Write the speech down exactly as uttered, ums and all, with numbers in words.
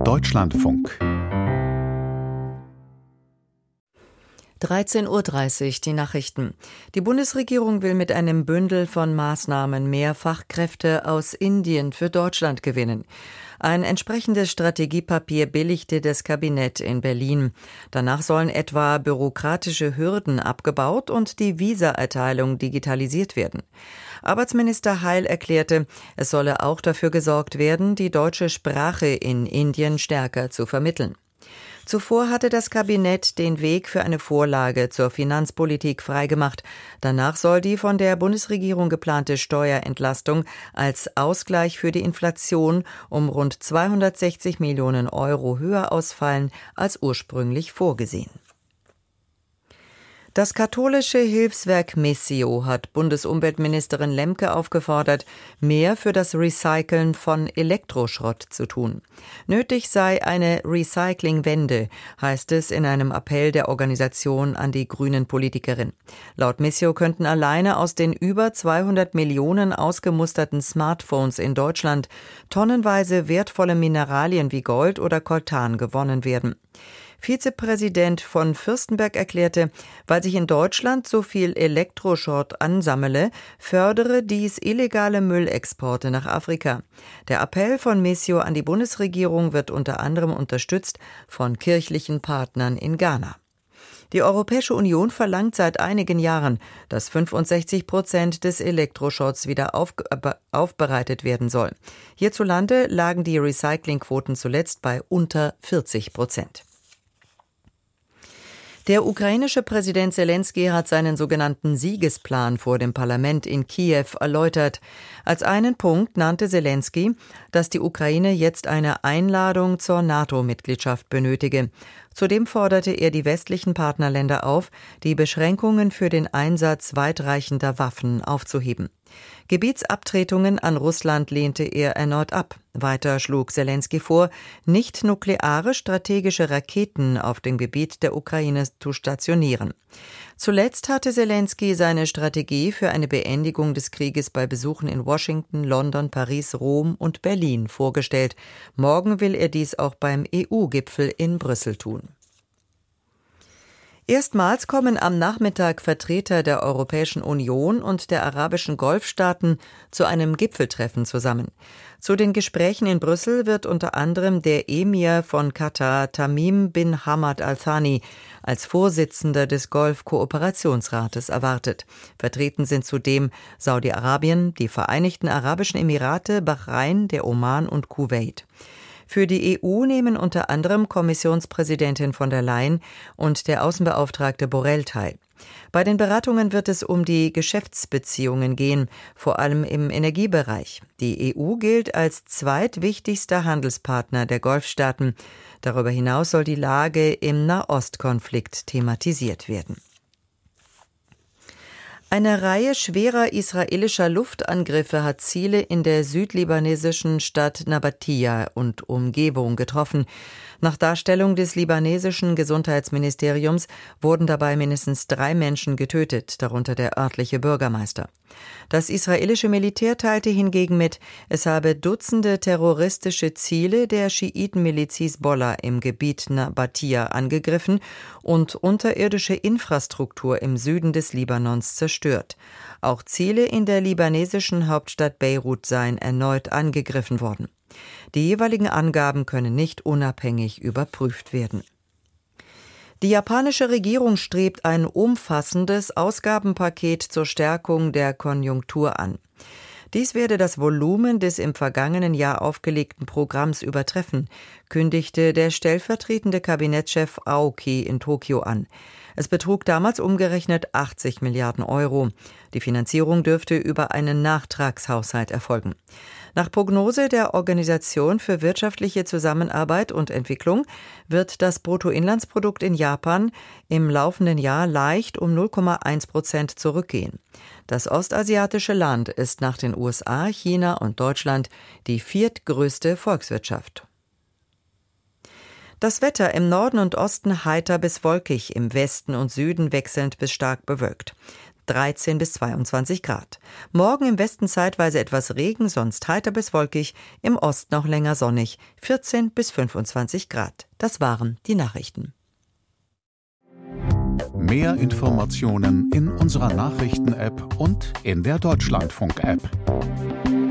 Deutschlandfunk. dreizehn Uhr dreißig, die Nachrichten. Die Bundesregierung will mit einem Bündel von Maßnahmen mehr Fachkräfte aus Indien für Deutschland gewinnen. Ein entsprechendes Strategiepapier billigte das Kabinett in Berlin. Danach sollen etwa bürokratische Hürden abgebaut und die Visaerteilung digitalisiert werden. Arbeitsminister Heil erklärte, es solle auch dafür gesorgt werden, die deutsche Sprache in Indien stärker zu vermitteln. Zuvor hatte das Kabinett den Weg für eine Vorlage zur Finanzpolitik freigemacht. Danach soll die von der Bundesregierung geplante Steuerentlastung als Ausgleich für die Inflation um rund zweihundertsechzig Millionen Euro höher ausfallen als ursprünglich vorgesehen. Das katholische Hilfswerk Missio hat Bundesumweltministerin Lemke aufgefordert, mehr für das Recyceln von Elektroschrott zu tun. Nötig sei eine Recyclingwende, heißt es in einem Appell der Organisation an die Grünen-Politikerin. Laut Missio könnten alleine aus den über zweihundert Millionen ausgemusterten Smartphones in Deutschland tonnenweise wertvolle Mineralien wie Gold oder Coltan gewonnen werden. Vizepräsident von Fürstenberg erklärte, weil sich in Deutschland so viel Elektroschrott ansammle, fördere dies illegale Müllexporte nach Afrika. Der Appell von Missio an die Bundesregierung wird unter anderem unterstützt von kirchlichen Partnern in Ghana. Die Europäische Union verlangt seit einigen Jahren, dass fünfundsechzig Prozent des Elektroschrotts wieder auf, äh, aufbereitet werden soll. Hierzulande lagen die Recyclingquoten zuletzt bei unter vierzig Prozent. Der ukrainische Präsident Selenskyj hat seinen sogenannten Siegesplan vor dem Parlament in Kiew erläutert. Als einen Punkt nannte Selenskyj, dass die Ukraine jetzt eine Einladung zur NATO-Mitgliedschaft benötige. Zudem forderte er die westlichen Partnerländer auf, die Beschränkungen für den Einsatz weitreichender Waffen aufzuheben. Gebietsabtretungen an Russland lehnte er erneut ab. Weiter schlug Selenskyj vor, nicht nukleare strategische Raketen auf dem Gebiet der Ukraine zu stationieren. Zuletzt hatte Selenskyj seine Strategie für eine Beendigung des Krieges bei Besuchen in Washington, London, Paris, Rom und Berlin vorgestellt. Morgen will er dies auch beim E U-Gipfel in Brüssel tun. Erstmals kommen am Nachmittag Vertreter der Europäischen Union und der arabischen Golfstaaten zu einem Gipfeltreffen zusammen. Zu den Gesprächen in Brüssel wird unter anderem der Emir von Katar, Tamim bin Hamad Al Thani, als Vorsitzender des Golf-Kooperationsrates erwartet. Vertreten sind zudem Saudi-Arabien, die Vereinigten Arabischen Emirate, Bahrain, der Oman und Kuwait. Für die E U nehmen unter anderem Kommissionspräsidentin von der Leyen und der Außenbeauftragte Borrell teil. Bei den Beratungen wird es um die Geschäftsbeziehungen gehen, vor allem im Energiebereich. Die E U gilt als zweitwichtigster Handelspartner der Golfstaaten. Darüber hinaus soll die Lage im Nahostkonflikt thematisiert werden. Eine Reihe schwerer israelischer Luftangriffe hat Ziele in der südlibanesischen Stadt Nabatia und Umgebung getroffen. Nach Darstellung des libanesischen Gesundheitsministeriums wurden dabei mindestens drei Menschen getötet, darunter der örtliche Bürgermeister. Das israelische Militär teilte hingegen mit, es habe Dutzende terroristische Ziele der Schiitenmiliz Hisbollah im Gebiet Nabatia angegriffen und unterirdische Infrastruktur im Süden des Libanons zerstört. Auch Ziele in der libanesischen Hauptstadt Beirut seien erneut angegriffen worden. Die jeweiligen Angaben können nicht unabhängig überprüft werden. Die japanische Regierung strebt ein umfassendes Ausgabenpaket zur Stärkung der Konjunktur an. Dies werde das Volumen des im vergangenen Jahr aufgelegten Programms übertreffen, kündigte der stellvertretende Kabinettschef Aoki in Tokio an. Es betrug damals umgerechnet achtzig Milliarden Euro. Die Finanzierung dürfte über einen Nachtragshaushalt erfolgen. Nach Prognose der Organisation für wirtschaftliche Zusammenarbeit und Entwicklung wird das Bruttoinlandsprodukt in Japan im laufenden Jahr leicht um null Komma eins Prozent zurückgehen. Das ostasiatische Land ist nach den U S A, China und Deutschland die viertgrößte Volkswirtschaft. Das Wetter im Norden und Osten heiter bis wolkig, im Westen und Süden wechselnd bis stark bewölkt. dreizehn bis zweiundzwanzig Grad. Morgen im Westen zeitweise etwas Regen, sonst heiter bis wolkig, im Osten noch länger sonnig, vierzehn bis fünfundzwanzig Grad. Das waren die Nachrichten. Mehr Informationen in unserer Nachrichten-App und in der Deutschlandfunk-App.